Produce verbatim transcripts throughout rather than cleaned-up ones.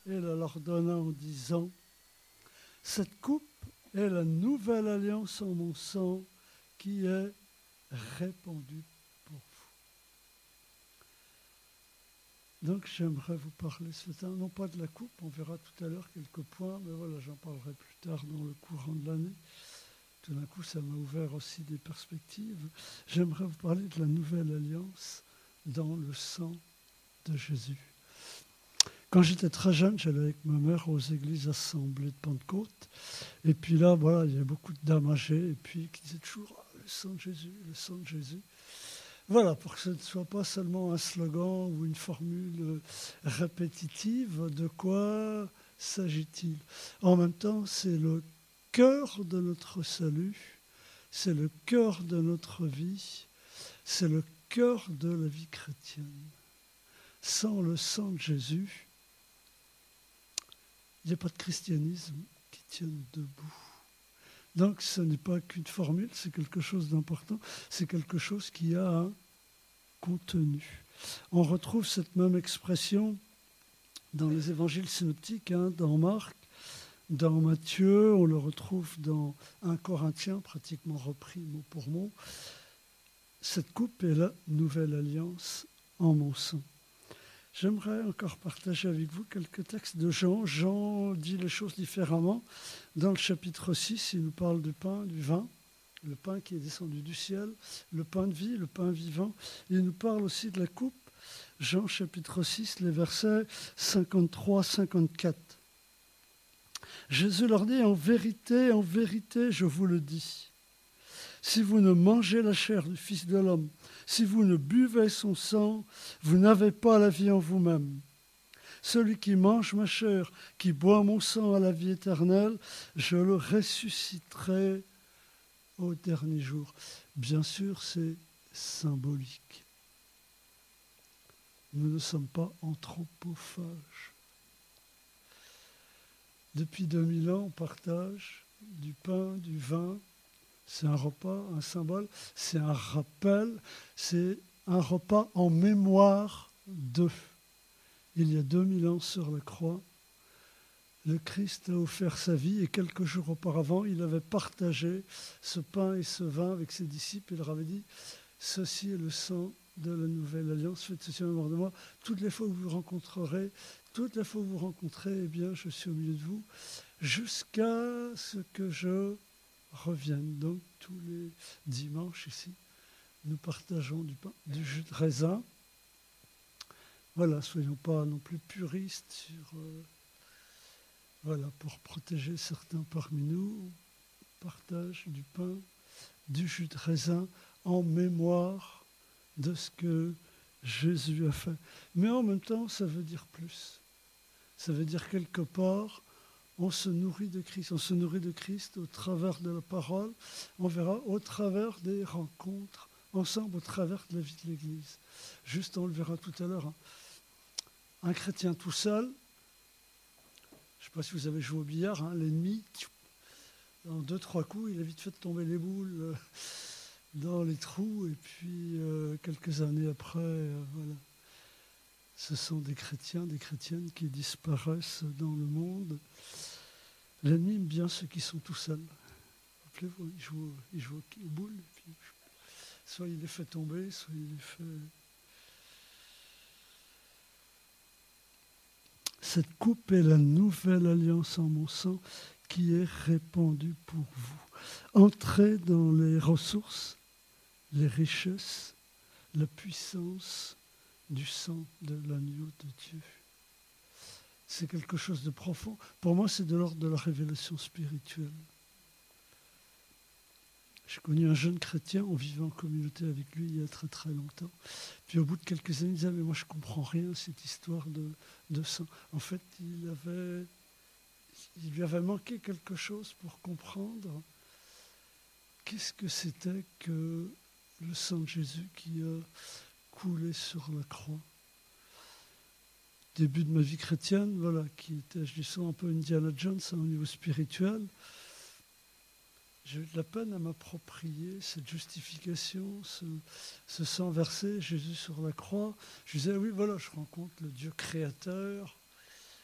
et la leur donna en disant « Cette coupe est la nouvelle alliance en mon sang qui est répandue pour vous. » Donc j'aimerais vous parler ce matin, non pas de la coupe, on verra tout à l'heure quelques points, mais voilà, j'en parlerai plus tard dans le courant de l'année. Tout d'un coup, ça m'a ouvert aussi des perspectives. J'aimerais vous parler de la nouvelle alliance dans le sang de Jésus. Quand j'étais très jeune, j'allais avec ma mère aux églises assemblées de Pentecôte. Et puis là, voilà, il y avait beaucoup de dames âgées et puis qui disaient toujours ah, « le sang de Jésus, le sang de Jésus ». Voilà, pour que ce ne soit pas seulement un slogan ou une formule répétitive, de quoi s'agit-il? En même temps, c'est le cœur de notre salut, c'est le cœur de notre vie, c'est le cœur de la vie chrétienne. Sans le sang de Jésus, il n'y a pas de christianisme qui tienne debout. Donc ce n'est pas qu'une formule, c'est quelque chose d'important, c'est quelque chose qui a un contenu. On retrouve cette même expression dans les évangiles synoptiques, hein, dans Marc, dans Matthieu, on le retrouve dans un Corinthiens, pratiquement repris mot pour mot. Cette coupe est la nouvelle alliance en mon sang. J'aimerais encore partager avec vous quelques textes de Jean. Jean dit les choses différemment. Dans le chapitre six, il nous parle du pain, du vin, le pain qui est descendu du ciel, le pain de vie, le pain vivant. Il nous parle aussi de la coupe. Jean chapitre six, les versets cinquante-trois à cinquante-quatre. Jésus leur dit, « En vérité, en vérité, je vous le dis, si vous ne mangez la chair du Fils de l'homme, si vous ne buvez son sang, vous n'avez pas la vie en vous-même. Celui qui mange ma chair, qui boit mon sang à la vie éternelle, je le ressusciterai au dernier jour. » Bien sûr, c'est symbolique. Nous ne sommes pas anthropophages. Depuis deux mille ans, on partage du pain, du vin. C'est un repas, un symbole, c'est un rappel, c'est un repas en mémoire d'eux. Il y a deux mille ans sur la croix, le Christ a offert sa vie et quelques jours auparavant, il avait partagé ce pain et ce vin avec ses disciples. Il leur avait dit « Ceci est le sang de la nouvelle alliance, faites ceci en mémoire de moi. Toutes les fois que vous vous rencontrerez, toutes les fois que vous vous rencontrez, eh bien, je suis au milieu de vous, jusqu'à ce que je revienne. » Donc, tous les dimanches ici, nous partageons du pain, du jus de raisin. Voilà, soyons pas non plus puristes sur, euh, voilà, pour protéger certains parmi nous, partage du pain, du jus de raisin en mémoire de ce que Jésus a fait. Mais en même temps, ça veut dire plus. Ça veut dire quelque part, on se nourrit de Christ. On se nourrit de Christ au travers de la parole. On verra au travers des rencontres ensemble, au travers de la vie de l'Église. Juste, on le verra tout à l'heure. Hein. Un chrétien tout seul, je ne sais pas si vous avez joué au billard, hein, l'ennemi, en deux, trois coups, il a vite fait de tomber les boules dans les trous. Et puis, euh, quelques années après, euh, voilà. Ce sont des chrétiens, des chrétiennes qui disparaissent dans le monde. L'ennemi aime bien ceux qui sont tout seuls. Rappelez-vous, il joue, il joue aux boules. Et puis, soit il les fait tomber, soit il les fait... Cette coupe est la nouvelle alliance en mon sang qui est répandue pour vous. Entrez dans les ressources, les richesses, la puissance du sang de l'agneau de Dieu. C'est quelque chose de profond. Pour moi, c'est de l'ordre de la révélation spirituelle. J'ai connu un jeune chrétien, on vivait en communauté avec lui il y a très très longtemps. Puis au bout de quelques années, il disait « mais moi je ne comprends rien à cette histoire de, de sang ». En fait, il, avait, il lui avait manqué quelque chose pour comprendre qu'est-ce que c'était que le sang de Jésus qui a coulé sur la croix. Début de ma vie chrétienne, voilà, qui était, je dis ça, un peu Indiana Jones hein, au niveau spirituel. J'ai eu de la peine à m'approprier cette justification, ce, ce sang versé, Jésus sur la croix. Je disais, oui, voilà, je rencontre le Dieu créateur.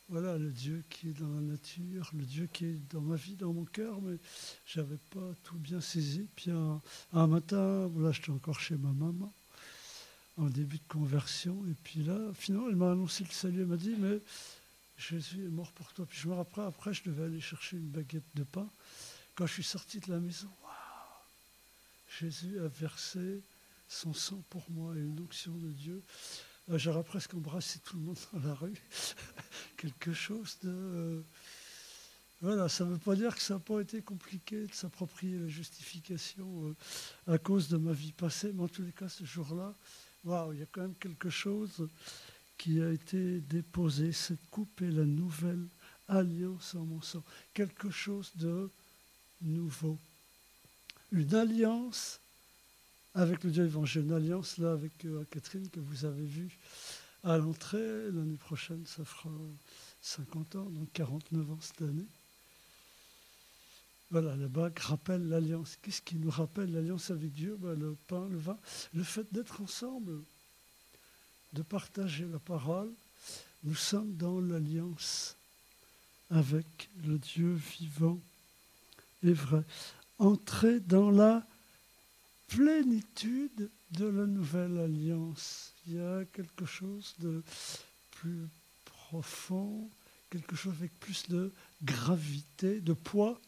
voilà, le Dieu qui est dans la nature, le Dieu qui est dans ma vie, dans mon cœur, mais je n'avais pas tout bien saisi. Puis un, un matin, là, j'étais encore chez ma maman, en début de conversion, et puis là, finalement, elle m'a annoncé le salut, elle m'a dit, mais Jésus est mort pour toi. Puis je me rappelle, après, je devais aller chercher une baguette de pain. Quand je suis sorti de la maison, waouh, Jésus a versé son sang pour moi et une onction de Dieu. Euh, J'aurais presque embrassé tout le monde dans la rue. Quelque chose de... Euh, voilà, ça ne veut pas dire que ça n'a pas été compliqué de s'approprier la justification euh, à cause de ma vie passée, mais en tous les cas, ce jour-là, waouh, il y a quand même quelque chose qui a été déposé. Cette coupe est la nouvelle alliance en mon sang. Quelque chose de nouveau. Une alliance avec le Dieu vivant. J'ai une alliance là avec euh, Catherine que vous avez vue à l'entrée. L'année prochaine, ça fera cinquante ans, donc quarante-neuf ans cette année. Voilà, la bague rappelle l'alliance. Qu'est-ce qui nous rappelle l'alliance avec Dieu? Ben, le pain, le vin, le fait d'être ensemble, de partager la parole. Nous sommes dans l'alliance avec le Dieu vivant et vrai. Entrer dans la plénitude de la nouvelle alliance. Il y a quelque chose de plus profond, quelque chose avec plus de gravité, de poids.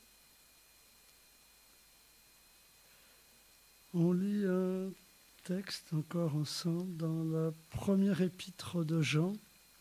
On lit un texte encore ensemble dans la première épître de Jean.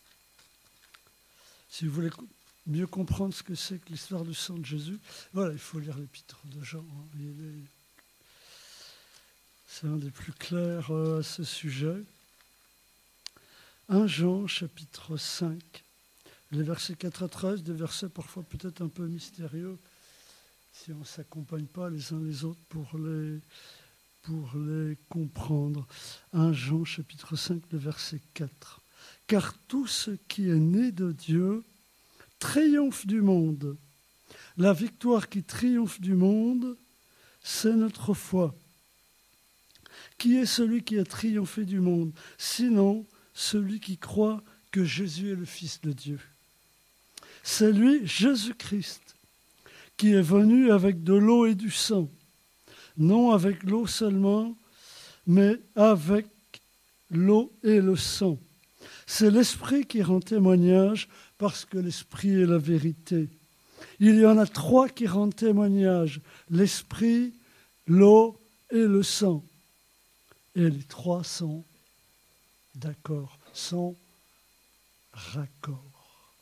Si vous voulez mieux comprendre ce que c'est que l'histoire du sang de Jésus, voilà, il faut lire l'épître de Jean. Hein. Il est, c'est un des plus clairs euh, à ce sujet. premier Jean, chapitre cinq, les versets quatre à treize, des versets parfois peut-être un peu mystérieux, si on ne s'accompagne pas les uns les autres pour les, pour les comprendre. premier Jean, chapitre cinq, le verset quatre. Car tout ce qui est né de Dieu triomphe du monde. La victoire qui triomphe du monde, c'est notre foi. Qui est celui qui a triomphé du monde? Sinon, celui qui croit que Jésus est le Fils de Dieu. C'est lui, Jésus-Christ, qui est venu avec de l'eau et du sang. Non avec l'eau seulement, mais avec l'eau et le sang. C'est l'Esprit qui rend témoignage parce que l'Esprit est la vérité. Il y en a trois qui rendent témoignage, l'Esprit, l'eau et le sang. Et les trois sont d'accord, sont raccords.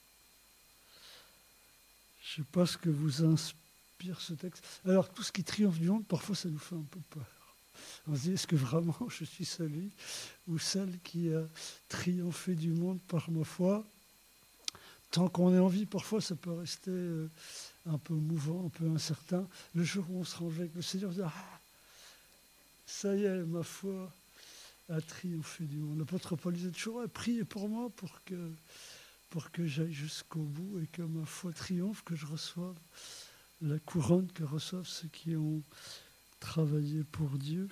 Je ne sais pas ce que vous inspire ce texte. Alors, tout ce qui triomphe du monde, parfois, ça nous fait un peu peur. On se dit, est-ce que vraiment je suis celui ou celle qui a triomphé du monde par ma foi? Tant qu'on est en vie, parfois, ça peut rester un peu mouvant, un peu incertain. Le jour où on se range avec le Seigneur, on se dit, ah, ça y est, ma foi a triomphé du monde. L'apôtre Paul disait toujours, priez pour moi pour que, pour que j'aille jusqu'au bout et que ma foi triomphe, que je reçoive la couronne que reçoivent ceux qui ont travaillé pour Dieu.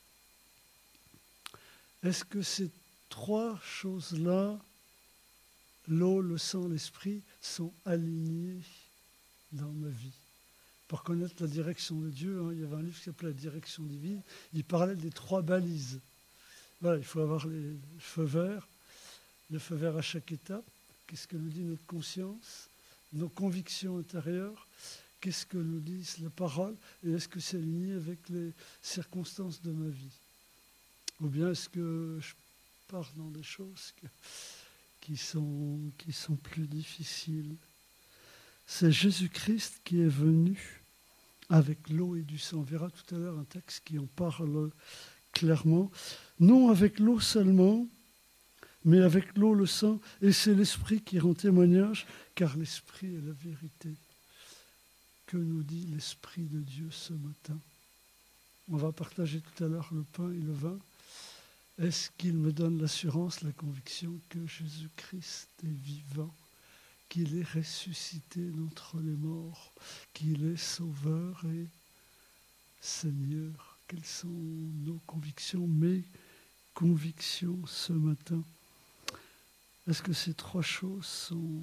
Est-ce que ces trois choses-là, l'eau, le sang, l'esprit, sont alignées dans ma vie? Pour connaître la direction de Dieu, hein, il y avait un livre qui s'appelait La direction divine, il parlait des trois balises. Voilà, il faut avoir les feux verts, le feu vert à chaque étape. Qu'est-ce que nous dit notre conscience, nos convictions intérieures? Qu'est-ce que nous dit la parole? Et est-ce que c'est aligné avec les circonstances de ma vie? Ou bien est-ce que je pars dans des choses que, qui, sont, qui sont plus difficiles? C'est Jésus-Christ qui est venu avec l'eau et du sang. On verra tout à l'heure un texte qui en parle clairement. Non avec l'eau seulement, mais avec l'eau, le sang, et c'est l'Esprit qui rend témoignage, car l'Esprit est la vérité. Que nous dit l'Esprit de Dieu ce matin? On va partager tout à l'heure le pain et le vin. Est-ce qu'il me donne l'assurance, la conviction que Jésus-Christ est vivant, qu'il est ressuscité d'entre les morts, qu'il est Sauveur et Seigneur? Quelles sont nos convictions, mes convictions ce matin? Est-ce que ces trois choses sont,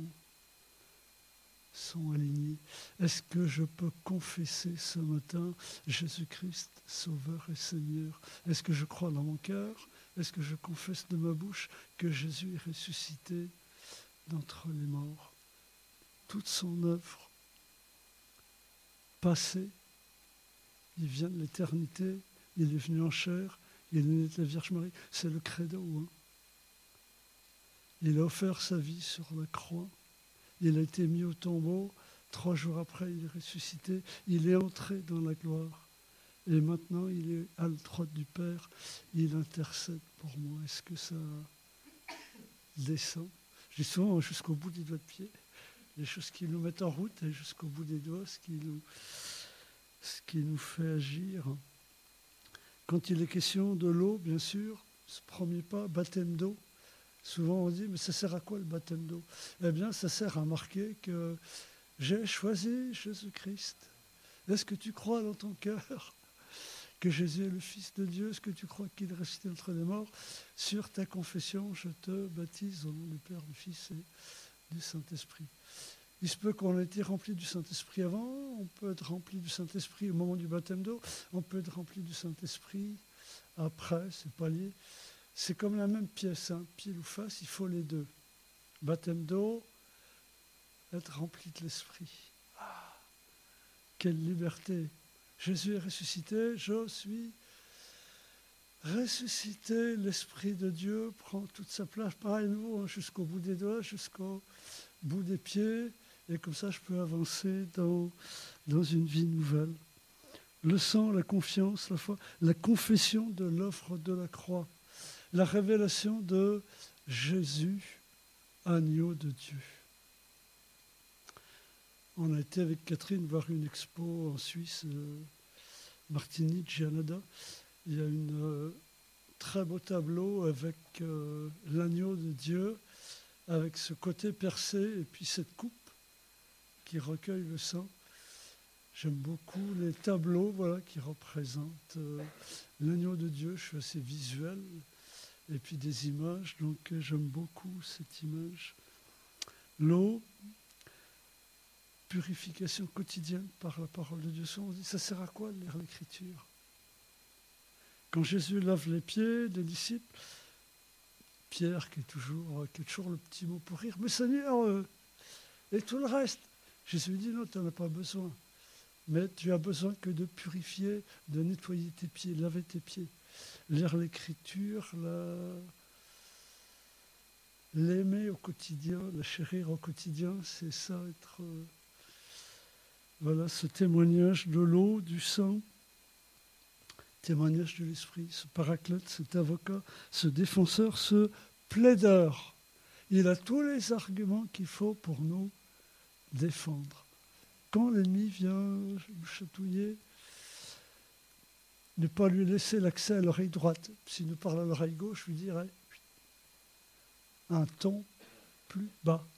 sont alignées? Est-ce que je peux confesser ce matin Jésus-Christ, Sauveur et Seigneur? Est-ce que je crois dans mon cœur? Est-ce que je confesse de ma bouche que Jésus est ressuscité d'entre les morts? Toute son œuvre passée, il vient de l'éternité, il est venu en chair, il est né de la Vierge Marie. C'est le credo. Hein? Il a offert sa vie sur la croix. Il a été mis au tombeau. Trois jours après, il est ressuscité. Il est entré dans la gloire. Et maintenant, il est à la droite du Père. Il intercède pour moi. Est-ce que ça descend? Je dis souvent jusqu'au bout des doigts de pied. Les choses qui nous mettent en route et jusqu'au bout des doigts, ce qui nous, ce qui nous fait agir. Quand il est question de l'eau, bien sûr, ce premier pas, baptême d'eau. Souvent on dit, mais ça sert à quoi le baptême d'eau? Eh bien, ça sert à marquer que j'ai choisi Jésus-Christ. Est-ce que tu crois dans ton cœur que Jésus est le Fils de Dieu? Est-ce que tu crois qu'il est ressuscité entre les morts? Sur ta confession, je te baptise au nom du Père, du Fils et du Saint-Esprit. Il se peut qu'on ait été rempli du Saint-Esprit avant, on peut être rempli du Saint-Esprit au moment du baptême d'eau, on peut être rempli du Saint-Esprit après, c'est pas lié. C'est comme la même pièce, hein, pile ou face, il faut les deux. Baptême d'eau, être rempli de l'Esprit. Ah, quelle liberté! Jésus est ressuscité, je suis ressuscité, l'Esprit de Dieu prend toute sa place, pareil nous, hein, jusqu'au bout des doigts, jusqu'au bout des pieds, et comme ça je peux avancer dans, dans une vie nouvelle. Le sang, la confiance, la foi, la confession de l'œuvre de la croix. La révélation de Jésus, agneau de Dieu. On a été avec Catherine voir une expo en Suisse, euh, Martigny, Gianada. Il y a un euh, très beau tableau avec euh, l'agneau de Dieu, avec ce côté percé et puis cette coupe qui recueille le sang. J'aime beaucoup les tableaux voilà, qui représentent euh, l'agneau de Dieu. Je suis assez visuel. Et puis des images, donc j'aime beaucoup cette image. L'eau, purification quotidienne par la parole de Dieu. On dit, ça sert à quoi de lire l'Écriture? Quand Jésus lave les pieds des disciples, Pierre qui est toujours, qui est toujours le petit mot pour rire, mais Seigneur, euh, et tout le reste? Jésus lui dit, non, tu n'en as pas besoin. Mais tu as besoin que de purifier, de nettoyer tes pieds, laver tes pieds. Lire l'Écriture, la... l'aimer au quotidien, la chérir au quotidien, c'est ça, être... Euh... Voilà, ce témoignage de l'eau, du sang, témoignage de l'Esprit, ce paraclète, cet avocat, ce défenseur, ce plaideur. Il a tous les arguments qu'il faut pour nous défendre. Quand l'ennemi vient nous chatouiller, ne pas lui laisser l'accès à l'oreille droite. S'il nous parle à l'oreille gauche, je lui dirais un ton plus bas.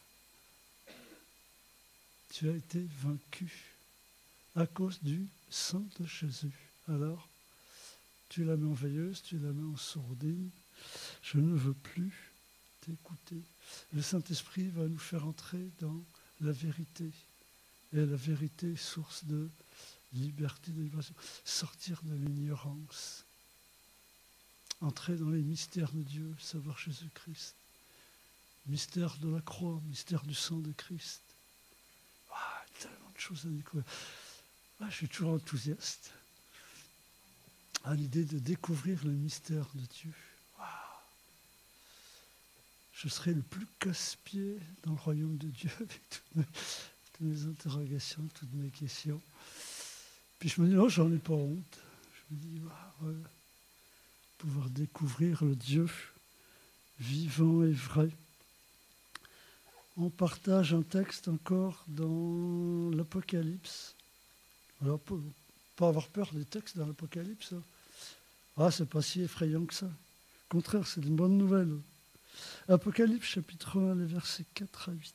Tu as été vaincu à cause du sang de Jésus. Alors, tu la mets en veilleuse, tu la mets en sourdine. Je ne veux plus t'écouter. Le Saint-Esprit va nous faire entrer dans la vérité. Et la vérité, source de liberté, de libération. Sortir de l'ignorance. Entrer dans les mystères de Dieu, savoir Jésus-Christ. Mystère de la croix, mystère du sang de Christ. Ah, tellement de choses à découvrir. Ah, je suis toujours enthousiaste à l'idée de découvrir le mystère de Dieu. Ah. Je serai le plus casse-pied dans le royaume de Dieu avec toutes mes, toutes mes interrogations, toutes mes questions. Puis je me dis, non, j'en ai pas honte. Je me dis, ah, ouais, pouvoir découvrir le Dieu vivant et vrai. On partage un texte encore dans l'Apocalypse. Alors, pour ne pas avoir peur des textes dans l'Apocalypse, ah, c'est pas si effrayant que ça. Au contraire, c'est une bonne nouvelle. Apocalypse, chapitre un, les versets quatre à huit.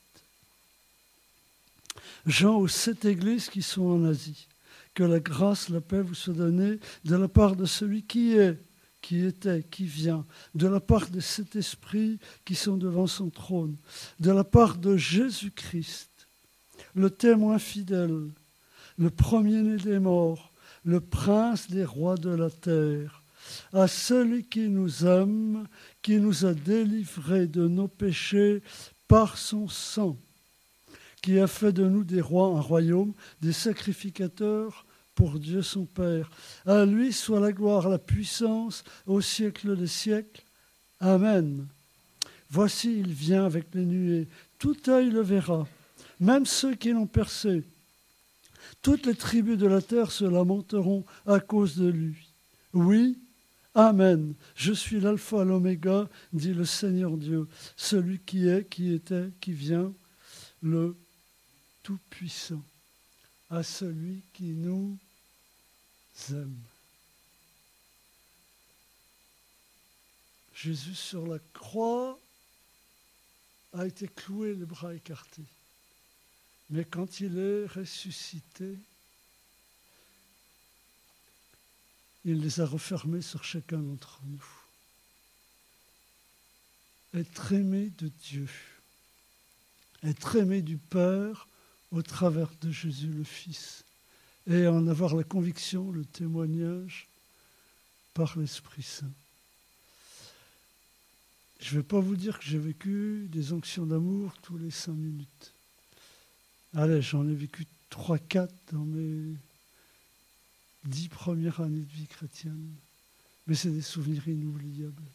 Jean aux sept églises qui sont en Asie. Que la grâce, la paix vous soit donnée de la part de celui qui est, qui était, qui vient, de la part de cet esprit qui sont devant son trône, de la part de Jésus-Christ, le témoin fidèle, le premier-né des morts, le prince des rois de la terre, à celui qui nous aime, qui nous a délivrés de nos péchés par son sang, qui a fait de nous des rois, un royaume, des sacrificateurs pour Dieu son Père. À lui soit la gloire, la puissance au siècle des siècles. Amen. Voici, il vient avec les nuées. Tout œil le verra, même ceux qui l'ont percé. Toutes les tribus de la terre se lamenteront à cause de lui. Oui, Amen. Je suis l'alpha et l'oméga, dit le Seigneur Dieu, celui qui est, qui était, qui vient, le Tout-Puissant, à celui qui nous aime. Jésus sur la croix a été cloué, les bras écartés. Mais quand il est ressuscité, il les a refermés sur chacun d'entre nous. Être aimé de Dieu, être aimé du Père au travers de Jésus le Fils, et en avoir la conviction, le témoignage par l'Esprit Saint. Je ne vais pas vous dire que j'ai vécu des onctions d'amour tous les cinq minutes. Allez, j'en ai vécu trois, quatre dans mes dix premières années de vie chrétienne. Mais c'est des souvenirs inoubliables.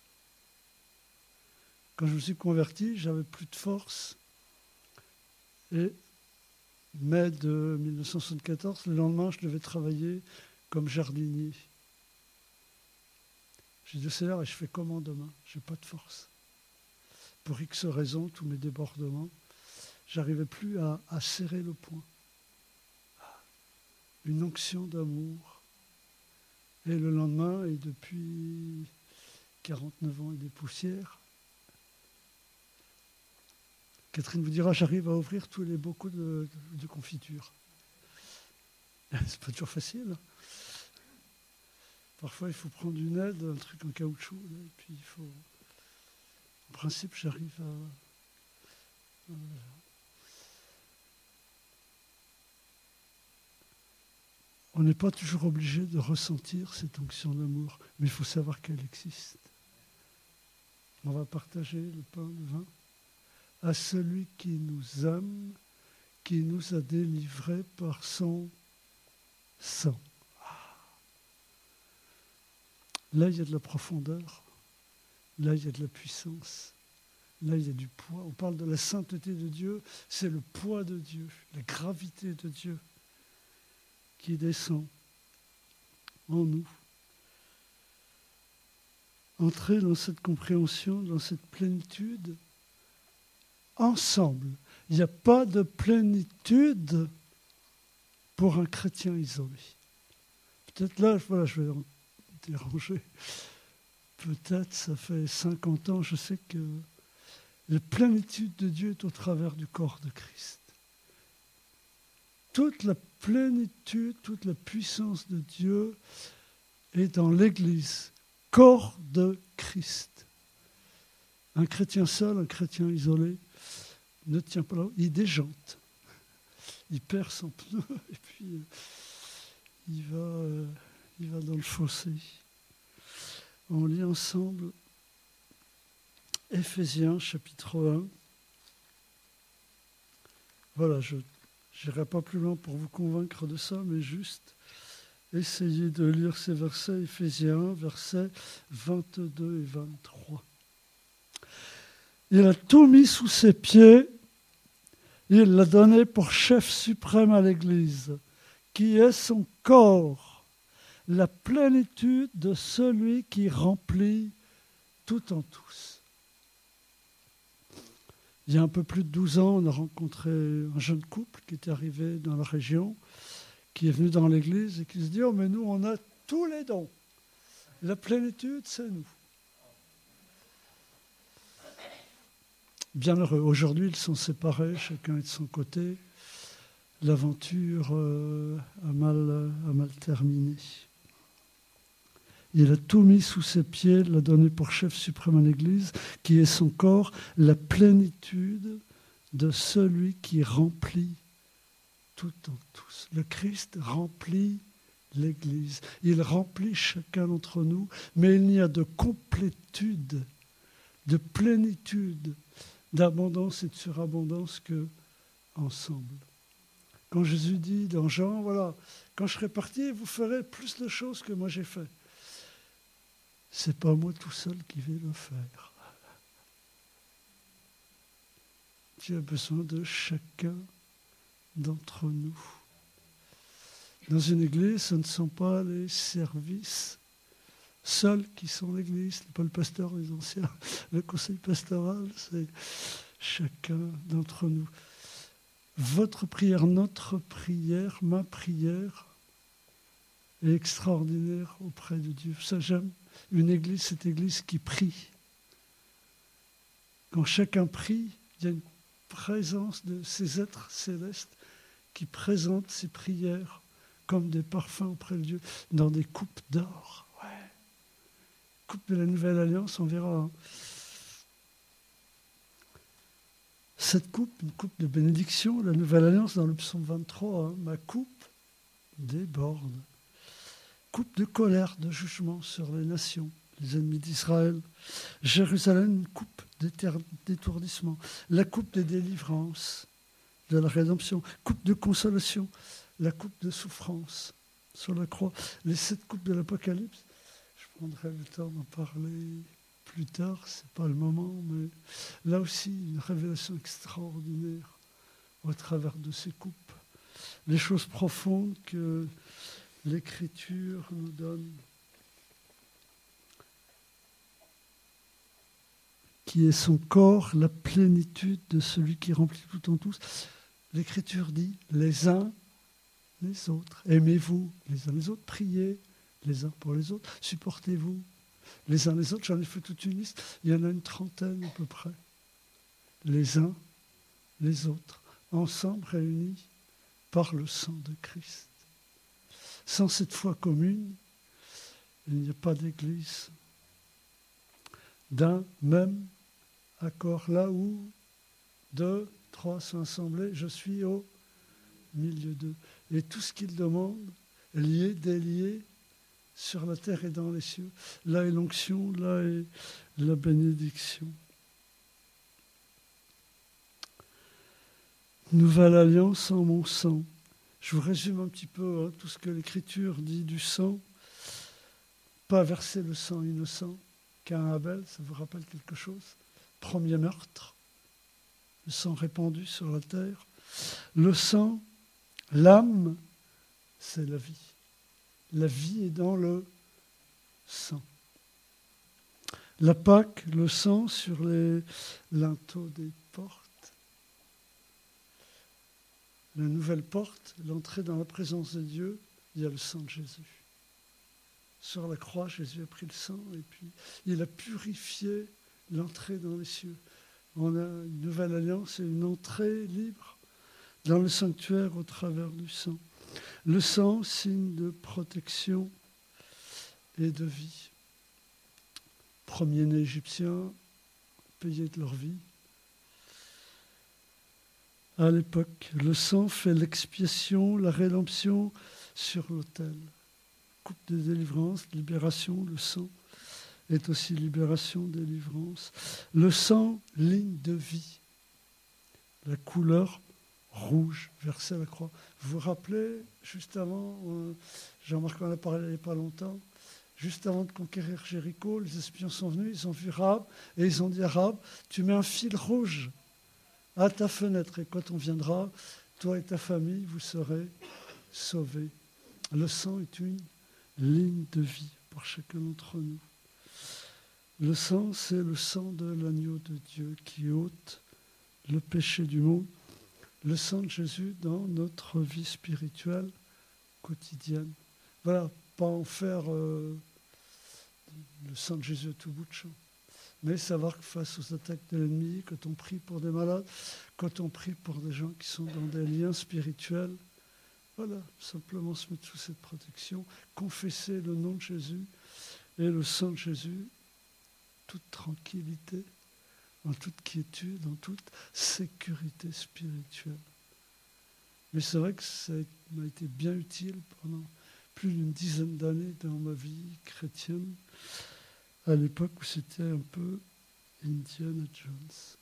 Quand je me suis converti, j'avais plus de force. Et mai de mille neuf cent soixante-quatorze, le lendemain, je devais travailler comme jardinier. J'ai dit au Seigneur, et je fais comment demain? Je n'ai pas de force. Pour X raisons, tous mes débordements, j'arrivais plus à, à serrer le poing. Une onction d'amour. Et le lendemain, et depuis quarante-neuf ans et des poussières, Catherine vous dira, j'arrive à ouvrir tous les bocaux de, de, de confiture. C'est pas toujours facile. Parfois, il faut prendre une aide, un truc en caoutchouc, là, et puis il faut... En principe, j'arrive à... à... On n'est pas toujours obligé de ressentir cette onction d'amour, mais il faut savoir qu'elle existe. On va partager le pain, le vin, à celui qui nous aime, qui nous a délivrés par son sang. Là, il y a de la profondeur. Là, il y a de la puissance. Là, il y a du poids. On parle de la sainteté de Dieu. C'est le poids de Dieu, la gravité de Dieu qui descend en nous. Entrer dans cette compréhension, dans cette plénitude, ensemble. Il n'y a pas de plénitude pour un chrétien isolé. Peut-être là, voilà, je vais en déranger. Peut-être, ça fait cinquante ans, je sais que la plénitude de Dieu est au travers du corps de Christ. Toute la plénitude, toute la puissance de Dieu est dans l'Église, corps de Christ. Un chrétien seul, un chrétien isolé, ne tient pas là, il déjante. Il perd son pneu et puis euh, il, va, euh, il va dans le fossé. On lit ensemble Éphésiens chapitre un. Voilà, je n'irai pas plus loin pour vous convaincre de ça, mais juste essayez de lire ces versets, Éphésiens un, versets vingt-deux et vingt-trois. Il a tout mis sous ses pieds, il l'a donné pour chef suprême à l'Église, qui est son corps, la plénitude de celui qui remplit tout en tous. Il y a un peu plus de douze ans, on a rencontré un jeune couple qui était arrivé dans la région, qui est venu dans l'église et qui se dit « Oh, mais nous, on a tous les dons. La plénitude, c'est nous. » Bien heureux. Aujourd'hui, ils sont séparés, chacun est de son côté. L'aventure euh, a, mal, a mal terminé. Il a tout mis sous ses pieds, l'a donné pour chef suprême à l'Église, qui est son corps, la plénitude de celui qui remplit tout en tous. Le Christ remplit l'Église. Il remplit chacun d'entre nous, mais il n'y a de complétude, de plénitude, d'abondance et de surabondance que ensemble. Quand Jésus dit dans Jean, voilà, quand je serai parti, vous ferez plus de choses que moi j'ai fait. C'est pas moi tout seul qui vais le faire. Dieu a besoin de chacun d'entre nous. Dans une église, ce ne sont pas les services seuls qui sont l'église, pas le pasteur, les anciens, le conseil pastoral, c'est chacun d'entre nous. Votre prière, notre prière, ma prière est extraordinaire auprès de Dieu. Ça, j'aime une église, cette église qui prie. Quand chacun prie, il y a une présence de ces êtres célestes qui présentent ces prières comme des parfums auprès de Dieu dans des coupes d'or. Ouais. Coupe de la Nouvelle Alliance, on verra. Hein. Cette coupe, une coupe de bénédiction, la Nouvelle Alliance dans le psaume vingt-trois, hein, ma coupe déborde. Coupe de colère, de jugement sur les nations, les ennemis d'Israël. Jérusalem, une coupe d'étourdissement. La coupe des délivrances, de la rédemption. Coupe de consolation, la coupe de souffrance sur la croix. Les sept coupes de l'Apocalypse, je prendrai le temps d'en parler plus tard, ce n'est pas le moment, mais là aussi, une révélation extraordinaire au travers de ces coupes. Les choses profondes que l'Écriture nous donne, qui est son corps, la plénitude de celui qui remplit tout en tous. L'Écriture dit, les uns les autres, aimez-vous les uns les autres, priez les uns pour les autres, supportez-vous les uns les autres. J'en ai fait toute une liste, il y en a une trentaine à peu près. Les uns les autres, ensemble réunis par le sang de Christ. Sans cette foi commune, il n'y a pas d'église. D'un même accord, là où deux, trois sont assemblés, je suis au milieu d'eux. Et tout ce qu'il demande est lié, délié, sur la terre et dans les cieux. Là est l'onction, là est la bénédiction. Nouvelle alliance en mon sang. Je vous résume un petit peu hein, tout ce que l'Écriture dit du sang. Pas verser le sang innocent. Qu'un Abel, ça vous rappelle quelque chose? Premier meurtre, le sang répandu sur la terre. Le sang, l'âme, c'est la vie. La vie est dans le sang. La Pâque, le sang sur les linteaux des portes. La nouvelle porte, l'entrée dans la présence de Dieu, il y a le sang de Jésus. Sur la croix, Jésus a pris le sang et puis il a purifié l'entrée dans les cieux. On a une nouvelle alliance et une entrée libre dans le sanctuaire au travers du sang. Le sang, signe de protection et de vie. Premiers-nés égyptiens payaient de leur vie. À l'époque, le sang fait l'expiation, la rédemption sur l'autel. Coupe de délivrance, libération, le sang est aussi libération, délivrance. Le sang, ligne de vie. La couleur rouge versée à la croix. Vous vous rappelez, juste avant, euh, Jean-Marc en a parlé il n'y a pas longtemps, juste avant de conquérir Jéricho, les espions sont venus, ils ont vu Rahab et ils ont dit à Rahab, tu mets un fil rouge à ta fenêtre et quand on viendra, toi et ta famille, vous serez sauvés. Le sang est une ligne de vie pour chacun d'entre nous. Le sang, c'est le sang de l'agneau de Dieu qui ôte le péché du monde. Le sang de Jésus dans notre vie spirituelle quotidienne. Voilà, pas en faire euh, le sang de Jésus à tout bout de champ. Mais savoir que face aux attaques de l'ennemi, quand on prie pour des malades, quand on prie pour des gens qui sont dans des liens spirituels, voilà, simplement se mettre sous cette protection, confesser le nom de Jésus Et le sang de Jésus, toute tranquillité, en toute quiétude, en toute sécurité spirituelle. Mais c'est vrai que ça m'a été bien utile pendant plus d'une dizaine d'années dans ma vie chrétienne, à l'époque où c'était un peu Indiana Jones.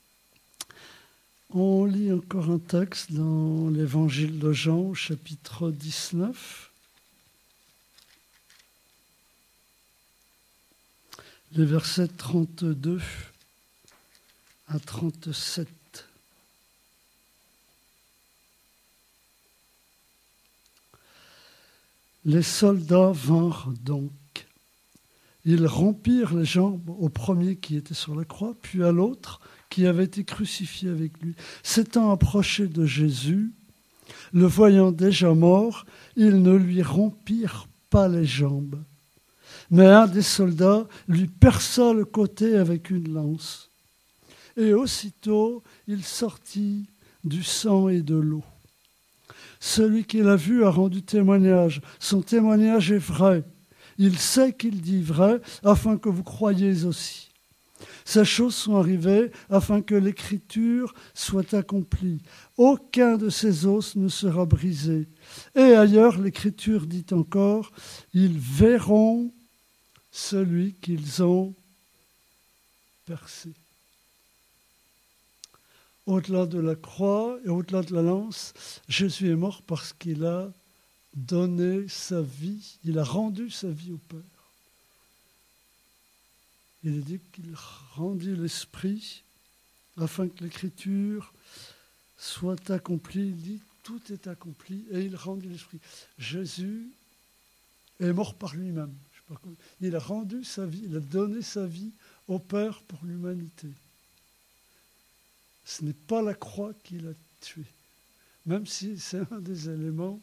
On lit encore un texte dans l'évangile de Jean, chapitre dix-neuf. Les versets trente-deux à trente-sept. Les soldats vinrent donc. Ils rompirent les jambes au premier qui était sur la croix, puis à l'autre qui avait été crucifié avec lui. S'étant approchés de Jésus, le voyant déjà mort, ils ne lui rompirent pas les jambes. Mais un des soldats lui perça le côté avec une lance. Et aussitôt, il sortit du sang et de l'eau. Celui qui l'a vu a rendu témoignage. Son témoignage est vrai. Il sait qu'il dit vrai, afin que vous croyiez aussi. Ces choses sont arrivées afin que l'Écriture soit accomplie. Aucun de ces os ne sera brisé. Et ailleurs, l'Écriture dit encore, ils verront celui qu'ils ont percé. Au-delà de la croix et au-delà de la lance, Jésus est mort parce qu'il a donné sa vie, il a rendu sa vie au Père. Il est dit qu'il rendit l'Esprit afin que l'Écriture soit accomplie. Il dit tout est accompli et il rendit l'Esprit. Jésus est mort par lui-même. Je sais pas comment. Il a rendu sa vie, il a donné sa vie au Père pour l'humanité. Ce n'est pas la croix qui l'a tué, même si c'est un des éléments.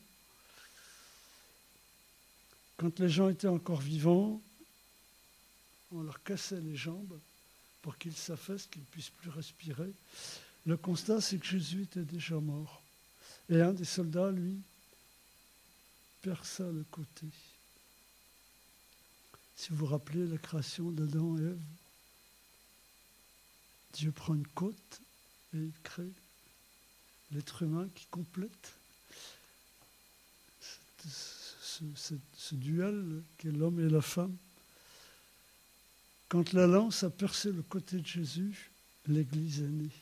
Quand les gens étaient encore vivants, on leur cassait les jambes pour qu'ils s'affaissent, qu'ils ne puissent plus respirer. Le constat, c'est que Jésus était déjà mort. Et un des soldats, lui, perça le côté. Si vous vous rappelez la création d'Adam et Ève, Dieu prend une côte et il crée l'être humain qui complète ce, ce, ce duel qu'est l'homme et la femme. Quand la lance a percé le côté de Jésus, l'Église est née.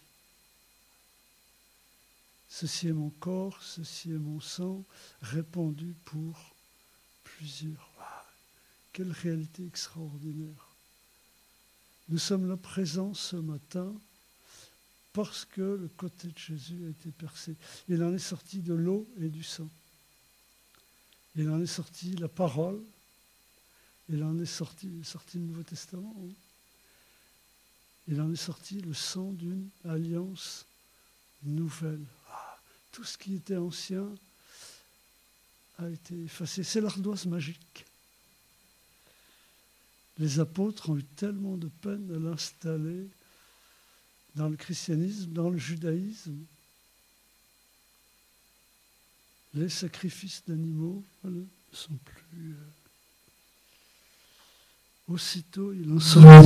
Ceci est mon corps, ceci est mon sang, répandu pour plusieurs. Ah, quelle réalité extraordinaire. Nous sommes là présents ce matin parce que le côté de Jésus a été percé. Il en est sorti de l'eau et du sang. Il en est sorti la parole. Il en est sorti, sorti le Nouveau Testament. Hein. Il en est sorti le sang d'une alliance nouvelle. Ah, tout ce qui était ancien a été effacé. C'est l'ardoise magique. Les apôtres ont eu tellement de peine à l'installer dans le christianisme, dans le judaïsme. Les sacrifices d'animaux voilà, ne sont plus... Euh... Aussitôt, il en sort.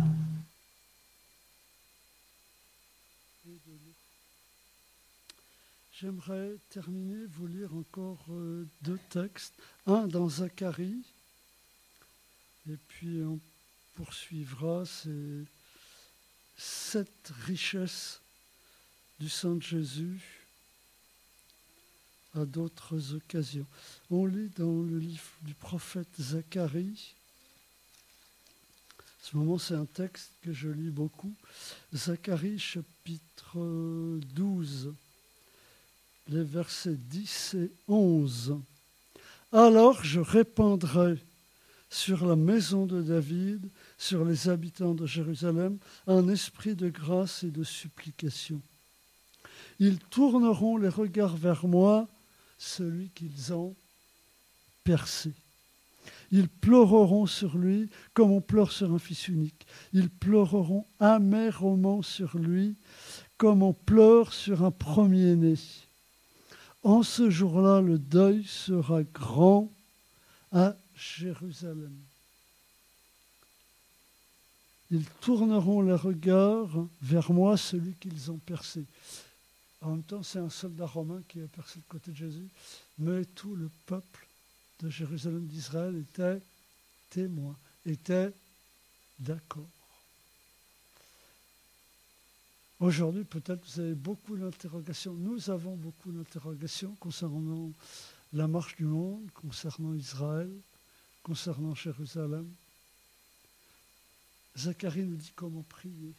J'aimerais terminer, vous lire encore euh, deux textes. Un dans Zacharie, et puis on poursuivra ces sept richesses du sang de Jésus à d'autres occasions. On lit dans le livre du prophète Zacharie. En ce moment, c'est un texte que je lis beaucoup. Zacharie, chapitre douze, les versets dix et onze. Alors je répandrai sur la maison de David, sur les habitants de Jérusalem, un esprit de grâce et de supplication. Ils tourneront les regards vers moi, celui qu'ils ont percé. Ils pleureront sur lui comme on pleure sur un fils unique. Ils pleureront amèrement sur lui comme on pleure sur un premier-né. En ce jour-là, le deuil sera grand à Jérusalem. Ils tourneront les regards vers moi, celui qu'ils ont percé. En même temps, c'est un soldat romain qui a percé le côté de Jésus, mais tout le peuple de Jérusalem, d'Israël, était témoin, était d'accord. Aujourd'hui, peut-être vous avez beaucoup d'interrogations. Nous avons beaucoup d'interrogations concernant la marche du monde, concernant Israël, concernant Jérusalem. Zacharie nous dit comment prier.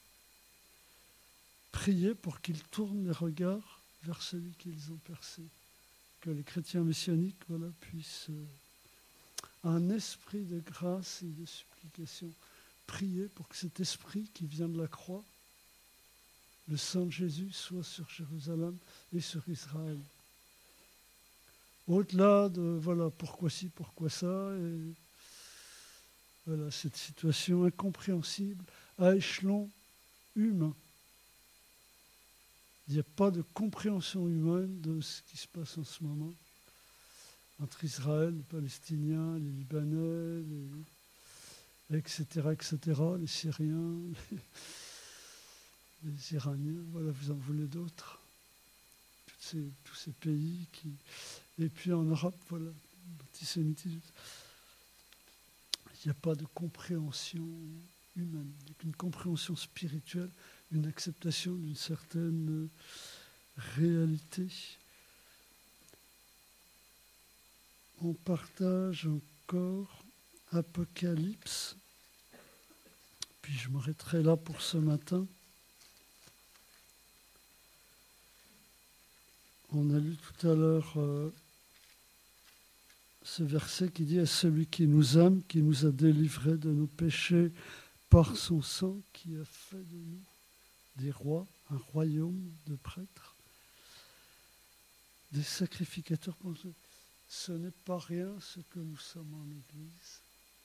Prier pour qu'ils tournent les regards vers celui qu'ils ont percé. Que les chrétiens messianiques voilà, puissent, euh, un esprit de grâce et de supplication, prier pour que cet esprit qui vient de la croix, le sang de Jésus, soit sur Jérusalem et sur Israël. Au-delà de, voilà, pourquoi ci, pourquoi ça, et voilà, cette situation incompréhensible à échelon humain. Il n'y a pas de compréhension humaine de ce qui se passe en ce moment entre Israël, les Palestiniens, les Libanais, les, et cetera, et cetera, les Syriens, les, les Iraniens, voilà, vous en voulez d'autres. Tous ces, tous ces pays qui... Et puis en Europe, voilà, l'antisémitisme. Il n'y a pas de compréhension humaine, une compréhension spirituelle, une acceptation d'une certaine réalité. On partage encore Apocalypse, puis je m'arrêterai là pour ce matin. On a lu tout à l'heure euh, ce verset qui dit « À celui qui nous aime, qui nous a délivrés de nos péchés par son sang, qui a fait de nous des rois, un royaume de prêtres, des sacrificateurs. » Ce n'est pas rien ce que nous sommes en Église.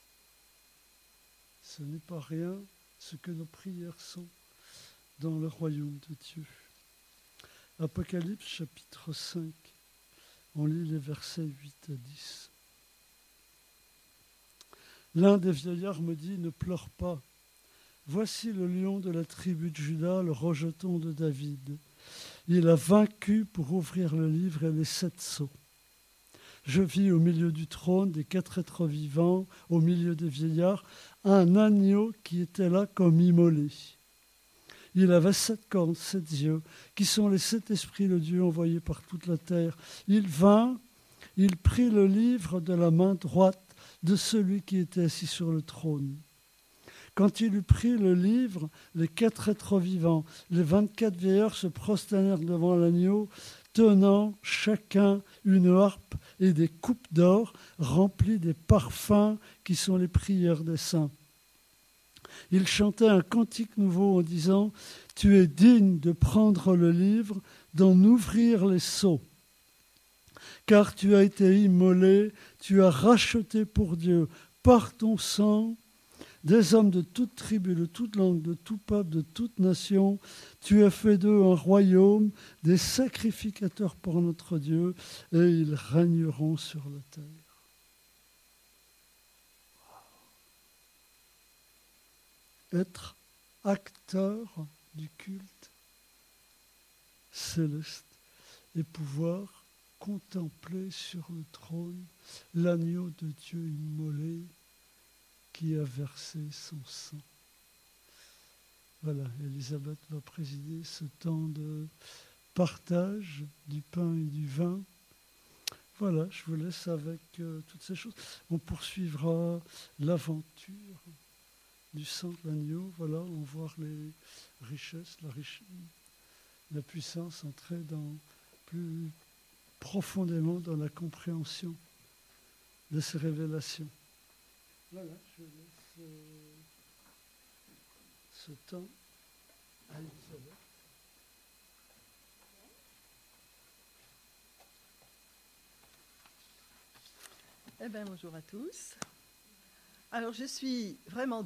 Ce n'est pas rien ce que nos prières sont dans le royaume de Dieu. Apocalypse chapitre cinq, on lit les versets huit à dix. L'un des vieillards me dit « Ne pleure pas. Voici le lion de la tribu de Juda, le rejeton de David. Il a vaincu pour ouvrir le livre et les sept sceaux. Je vis au milieu du trône des quatre êtres vivants, au milieu des vieillards, un agneau qui était là comme immolé. Il avait sept cornes, sept yeux, qui sont les sept esprits de Dieu envoyés par toute la terre. Il vint, il prit le livre de la main droite de celui qui était assis sur le trône. Quand il eut pris le livre, les quatre êtres vivants, les vingt-quatre vieillards se prosternèrent devant l'agneau, tenant chacun une harpe et des coupes d'or remplies des parfums qui sont les prières des saints. Ils chantaient un cantique nouveau en disant « Tu es digne de prendre le livre, d'en ouvrir les sceaux. Car tu as été immolé, tu as racheté pour Dieu par ton sang des hommes de toute tribu, de toute langue, de tout peuple, de toute nation. Tu as fait d'eux un royaume, des sacrificateurs pour notre Dieu, et ils régneront sur la terre. » Être acteur du culte céleste et pouvoir contempler sur le trône l'agneau de Dieu immolé qui a versé son sang. Voilà, Elisabeth va présider ce temps de partage du pain et du vin. Voilà, je vous laisse avec euh, toutes ces choses. On poursuivra l'aventure du sang de l'agneau. Voilà, on va voir les richesses, la, richesse, la puissance entrer dans, plus profondément dans la compréhension de ces révélations. Voilà, je laisse euh, ce temps à Elisabeth. Eh bien, bonjour à tous. Alors, je suis vraiment